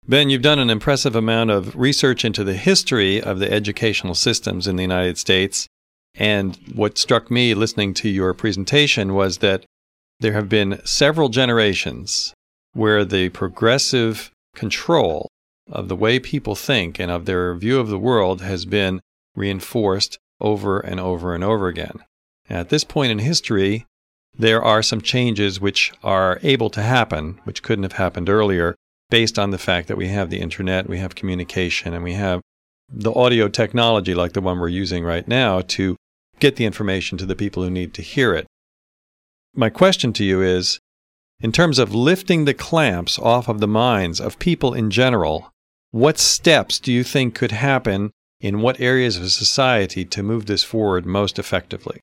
Ben, you've done an impressive amount of research into the history of the educational systems in the United States. And what struck me listening to your presentation was that there have been several generations where the progressive control of the way people think and of their view of the world has been reinforced over and over and over again. And at this point in history, there are some changes which are able to happen, which couldn't have happened earlier, based on the fact that we have the internet, we have communication, and we have the audio technology like the one we're using right now to get the information to the people who need to hear it. My question to you is, in terms of lifting the clamps off of the minds of people in general, what steps do you think could happen in what areas of society to move this forward most effectively?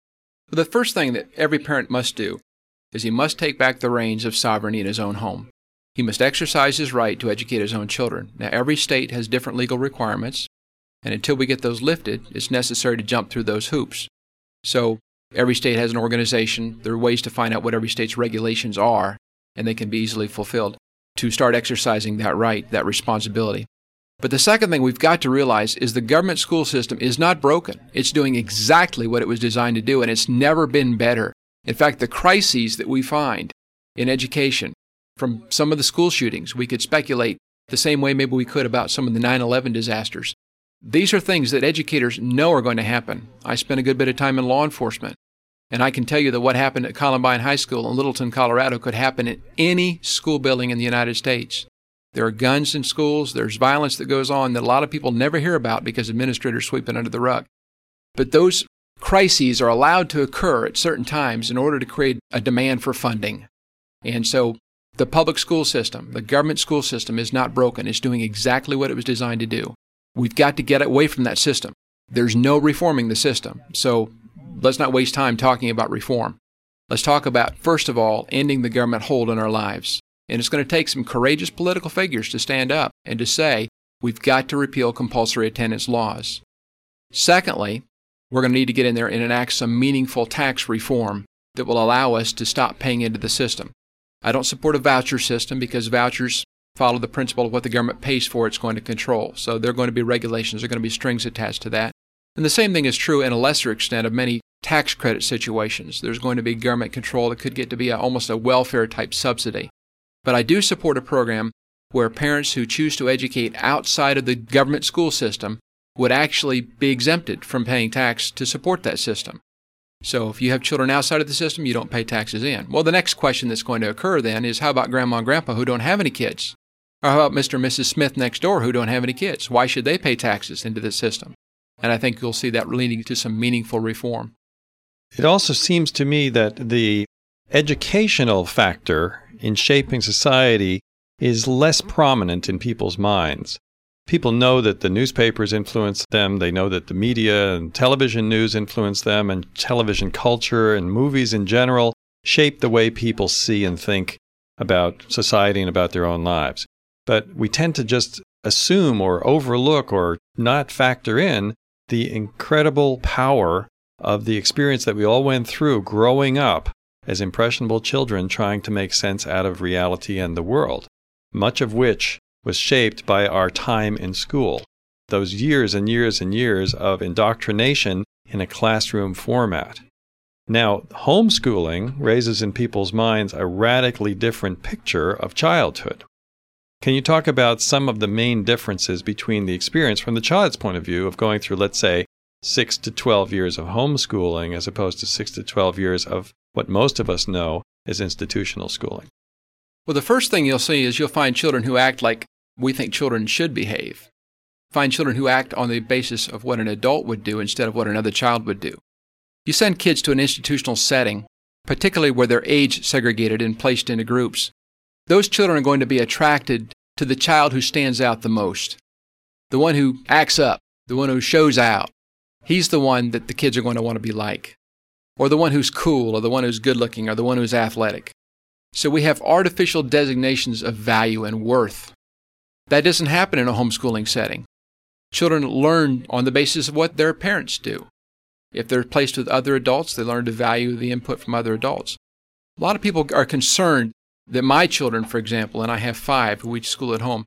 The first thing that every parent must do is he must take back the reins of sovereignty in his own home. He must exercise his right to educate his own children. Now, every state has different legal requirements, and until we get those lifted, it's necessary to jump through those hoops. So every state has an organization. There are ways to find out what every state's regulations are, and they can be easily fulfilled to start exercising that right, that responsibility. But the second thing we've got to realize is the government school system is not broken. It's doing exactly what it was designed to do, and it's never been better. In fact, the crises that we find in education, from some of the school shootings, we could speculate the same way maybe we could about some of the 9/11 disasters. These are things that educators know are going to happen. I spent a good bit of time in law enforcement, and I can tell you that what happened at Columbine High School in Littleton, Colorado could happen in any school building in the United States. There are guns in schools, there's violence that goes on that a lot of people never hear about because administrators sweep it under the rug. But those crises are allowed to occur at certain times in order to create a demand for funding. And so the public school system, the government school system is not broken. It's doing exactly what it was designed to do. We've got to get away from that system. There's no reforming the system. So let's not waste time talking about reform. Let's talk about, first of all, ending the government hold on our lives. And it's going to take some courageous political figures to stand up and to say, we've got to repeal compulsory attendance laws. Secondly, we're going to need to get in there and enact some meaningful tax reform that will allow us to stop paying into the system. I don't support a voucher system because vouchers follow the principle of what the government pays for, it's going to control. So there are going to be regulations, there are going to be strings attached to that. And the same thing is true in a lesser extent of many tax credit situations. There's going to be government control that could get to be almost a welfare type subsidy. But I do support a program where parents who choose to educate outside of the government school system would actually be exempted from paying tax to support that system. So if you have children outside of the system, you don't pay taxes in. Well, the next question that's going to occur then is, how about grandma and grandpa who don't have any kids? Or how about Mr. and Mrs. Smith next door who don't have any kids? Why should they pay taxes into the system? And I think you'll see that leading to some meaningful reform. It also seems to me that the educational factor in shaping society is less prominent in people's minds. People know that the newspapers influence them. They know that the media and television news influence them, and television culture and movies in general shape the way people see and think about society and about their own lives. But we tend to just assume or overlook or not factor in the incredible power of the experience that we all went through growing up as impressionable children trying to make sense out of reality and the world, much of which was shaped by our time in school, those years and years and years of indoctrination in a classroom format. Now, homeschooling raises in people's minds a radically different picture of childhood. Can you talk about some of the main differences between the experience from the child's point of view of going through, let's say, 6 to 12 years of homeschooling as opposed to 6 to 12 years of what most of us know as institutional schooling? Well, the first thing you'll see is you'll find children who act like we think children should behave. Find children who act on the basis of what an adult would do instead of what another child would do. You send kids to an institutional setting, particularly where they're age segregated and placed into groups. Those children are going to be attracted to the child who stands out the most, the one who acts up, the one who shows out. He's the one that the kids are going to want to be like, or the one who's cool, or the one who's good-looking, or the one who's athletic. So we have artificial designations of value and worth. That doesn't happen in a homeschooling setting. Children learn on the basis of what their parents do. If they're placed with other adults, they learn to value the input from other adults. A lot of people are concerned that my children, for example, and I have 5 who each school at home,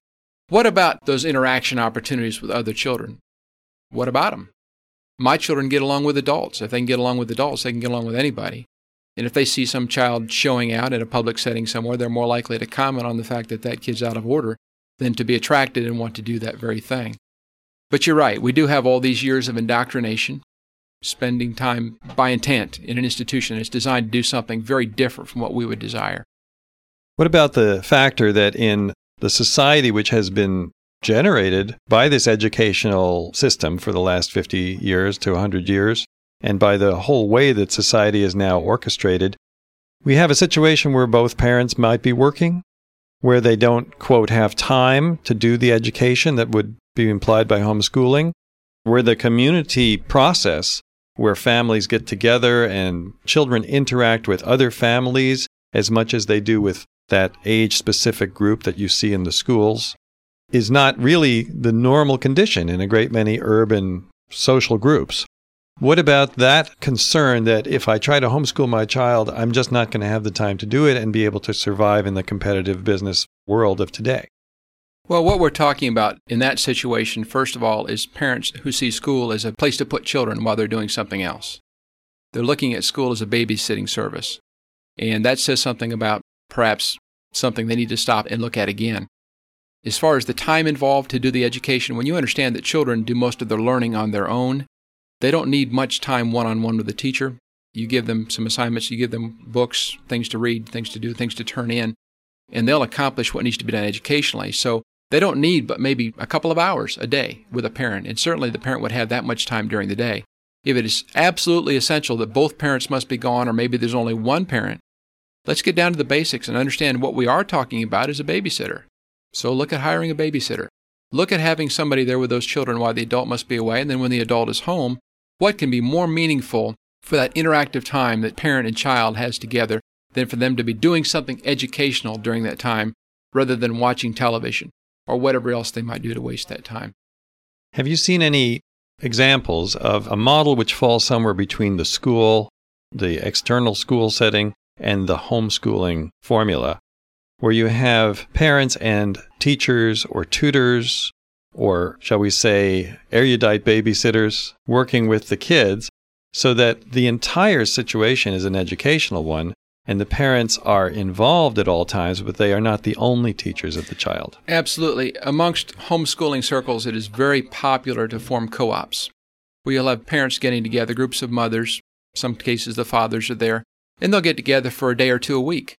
What about those interaction opportunities with other children? What about them? My children get along with adults. If they can get along with adults, they can get along with anybody. And if they see some child showing out in a public setting somewhere, they're more likely to comment on the fact that that kid's out of order than to be attracted and want to do that very thing. But you're right. We do have all these years of indoctrination, spending time by intent in an institution that's designed to do something very different from what we would desire. What about the factor that in the society which has been generated by this educational system for the last 50 years to 100 years, and by the whole way that society is now orchestrated, we have a situation where both parents might be working, where they don't, quote, have time to do the education that would be implied by homeschooling, where the community process, where families get together and children interact with other families as much as they do with that age-specific group that you see in the schools, is not really the normal condition in a great many urban social groups. What about that concern that if I try to homeschool my child, I'm just not going to have the time to do it and be able to survive in the competitive business world of today? Well, what we're talking about in that situation, first of all, is parents who see school as a place to put children while they're doing something else. They're looking at school as a babysitting service. And that says something about perhaps something they need to stop and look at again. As far as the time involved to do the education, when you understand that children do most of their learning on their own, they don't need much time one-on-one with the teacher. You give them some assignments, you give them books, things to read, things to do, things to turn in, and they'll accomplish what needs to be done educationally. So they don't need but maybe a couple of hours a day with a parent, and certainly the parent would have that much time during the day. If it is absolutely essential that both parents must be gone, or maybe there's only one parent, let's get down to the basics and understand what we are talking about is a babysitter. So look at hiring a babysitter. Look at having somebody there with those children while the adult must be away, and then when the adult is home, what can be more meaningful for that interactive time that parent and child has together than for them to be doing something educational during that time rather than watching television or whatever else they might do to waste that time? Have you seen any examples of a model which falls somewhere between the school, the external school setting, and the homeschooling formula, where you have parents and teachers or tutors, or shall we say erudite babysitters, working with the kids so that the entire situation is an educational one and the parents are involved at all times, but they are not the only teachers of the child? Absolutely. Amongst homeschooling circles, it is very popular to form co-ops, where you'll have parents getting together, groups of mothers, some cases the fathers are there, and they'll get together for a day or two a week.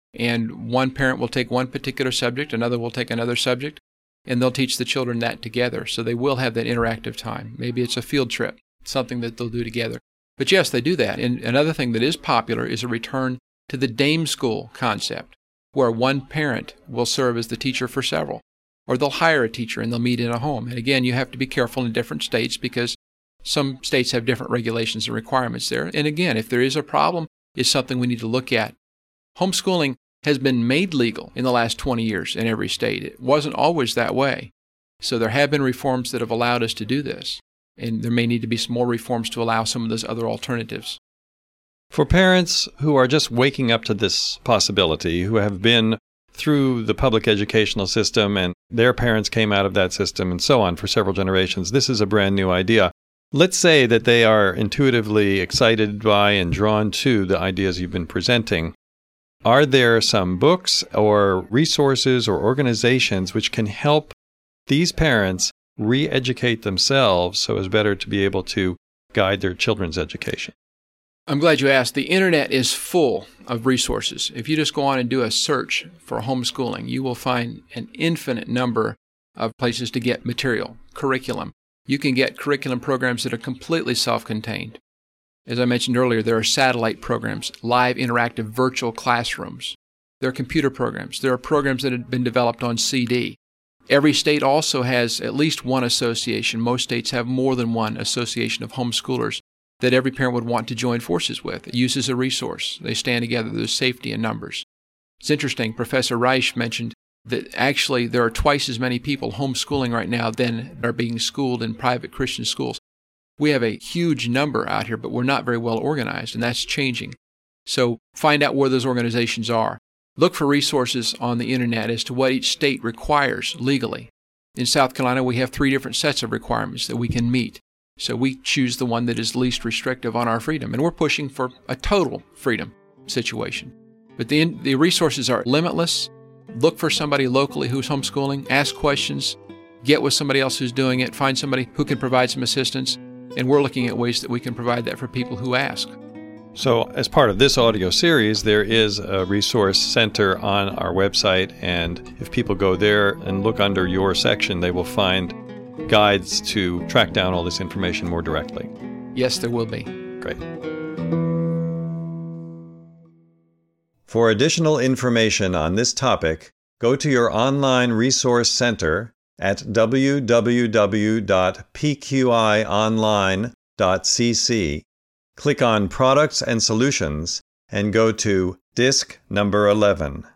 And one parent will take one particular subject, another will take another subject, and they'll teach the children that together. So they will have that interactive time. Maybe it's a field trip, something that they'll do together. But yes, they do that. And another thing that is popular is a return to the dame school concept, where one parent will serve as the teacher for several. Or they'll hire a teacher and they'll meet in a home. And again, you have to be careful in different states because some states have different regulations and requirements there. And again, if there is a problem, it's something we need to look at. Homeschooling has been made legal in the last 20 years in every state. It wasn't always that way. So there have been reforms that have allowed us to do this. And there may need to be some more reforms to allow some of those other alternatives. For parents who are just waking up to this possibility, who have been through the public educational system and their parents came out of that system and so on for several generations, this is a brand new idea. Let's say that they are intuitively excited by and drawn to the ideas you've been presenting. Are there some books or resources or organizations which can help these parents re-educate themselves so as better to be able to guide their children's education? I'm glad you asked. The internet is full of resources. If you just go on and do a search for homeschooling, you will find an infinite number of places to get material, curriculum. You can get curriculum programs that are completely self-contained. As I mentioned earlier, there are satellite programs, live interactive virtual classrooms. There are computer programs. There are programs that have been developed on CD. Every state also has at least one association. Most states have more than one association of homeschoolers that every parent would want to join forces with. It uses a resource. They stand together. There's safety in numbers. It's interesting. Professor Reich mentioned that actually there are twice as many people homeschooling right now than are being schooled in private Christian schools. We have a huge number out here, but we're not very well organized, and that's changing. So find out where those organizations are. Look for resources on the internet as to what each state requires legally. In South Carolina, we have 3 different sets of requirements that we can meet. So we choose the one that is least restrictive on our freedom. And we're pushing for a total freedom situation. But the resources are limitless. Look for somebody locally who's homeschooling, ask questions, get with somebody else who's doing it, find somebody who can provide some assistance. And we're looking at ways that we can provide that for people who ask. So as part of this audio series, there is a resource center on our website, and if people go there and look under your section, they will find guides to track down all this information more directly. Yes, there will be. Great. For additional information on this topic, go to your online resource center at www.pqionline.cc. Click on Products and Solutions and go to Disc number 11.